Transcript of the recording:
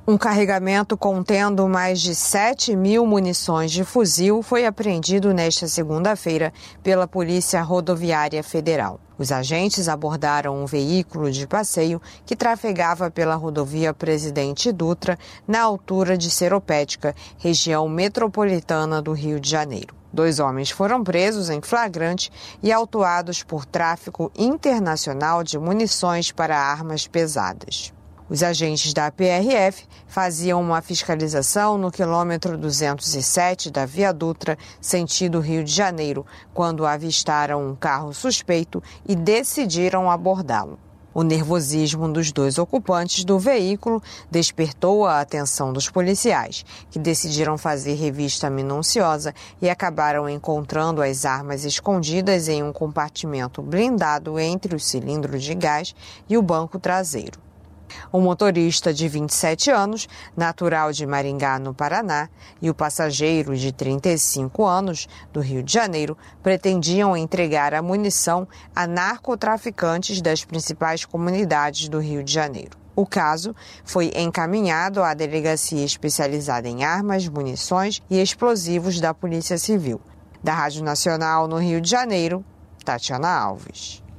Um carregamento contendo mais de 7.000 munições de fuzil foi apreendido nesta segunda-feira pela Polícia Rodoviária Federal. Os agentes abordaram um veículo de passeio que trafegava pela rodovia Presidente Dutra, na altura de Seropédica, região metropolitana do Rio de Janeiro. 2 homens foram presos em flagrante e autuados por tráfico internacional de munições para armas pesadas. Os agentes da PRF faziam uma fiscalização no quilômetro 207 da Via Dutra, sentido Rio de Janeiro, quando avistaram um carro suspeito e decidiram abordá-lo. O nervosismo dos 2 ocupantes do veículo despertou a atenção dos policiais, que decidiram fazer revista minuciosa e acabaram encontrando as armas escondidas em um compartimento blindado entre o cilindro de gás e o banco traseiro. O motorista de 27 anos, natural de Maringá, no Paraná, e o passageiro de 35 anos, do Rio de Janeiro, pretendiam entregar a munição a narcotraficantes das principais comunidades do Rio de Janeiro. O caso foi encaminhado à Delegacia Especializada em Armas, Munições e Explosivos da Polícia Civil. Da Rádio Nacional no Rio de Janeiro, Tatiana Alves.